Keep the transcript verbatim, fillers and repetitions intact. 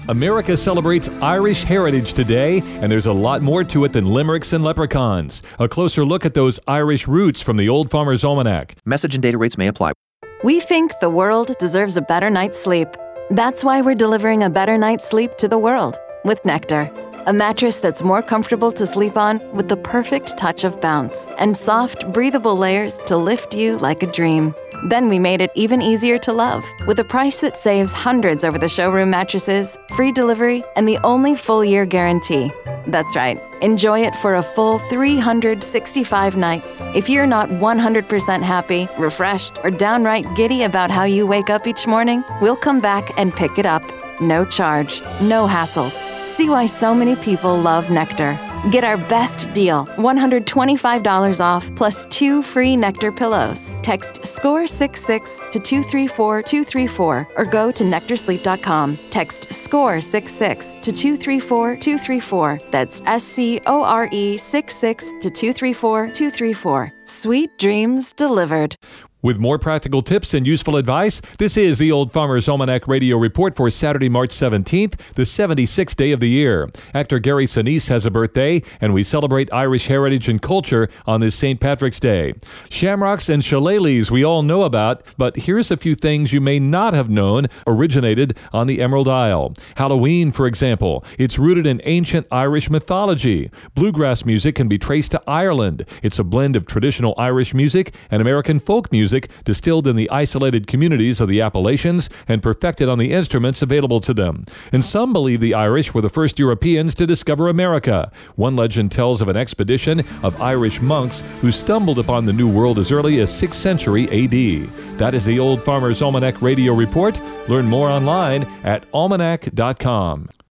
America celebrates Irish heritage today, and there's a lot more to it than limericks and leprechauns. A closer look at those Irish roots from the Old Farmer's Almanac. Message and data rates may apply. We think the world deserves a better night's sleep. That's why we're delivering a better night's sleep to the world with Nectar, a mattress that's more comfortable to sleep on with the perfect touch of bounce and soft, breathable layers to lift you like a dream. Then we made it even easier to love with a price that saves hundreds over the showroom mattresses, free delivery, and the only full-year guarantee. That's right. Enjoy it for a full three hundred sixty-five nights. If you're not one hundred percent happy, refreshed, or downright giddy about how you wake up each morning, we'll come back and pick it up. No charge, no hassles. See why so many people love Nectar. Get our best deal, one hundred twenty-five dollars off plus two free Nectar pillows. Text SCORE six six to two three four two three four or go to nectar sleep dot com. Text SCORE six six to two three four two three four. That's S C O R E six six to two three four two three four. Sweet dreams delivered. With more practical tips and useful advice, this is the Old Farmer's Almanac Radio Report for Saturday, March seventeenth, the seventy-sixth day of the year. Actor Gary Sinise has a birthday, and we celebrate Irish heritage and culture on this Saint Patrick's Day. Shamrocks and shillelaghs we all know about, but here's a few things you may not have known originated on the Emerald Isle. Halloween, for example, it's rooted in ancient Irish mythology. Bluegrass music can be traced to Ireland. It's a blend of traditional Irish music and American folk music distilled in the isolated communities of the Appalachians and perfected on the instruments available to them. And some believe the Irish were the first Europeans to discover America. One legend tells of an expedition of Irish monks who stumbled upon the New World as early as sixth century A D. That is the Old Farmer's Almanac Radio Report. Learn more online at almanac dot com.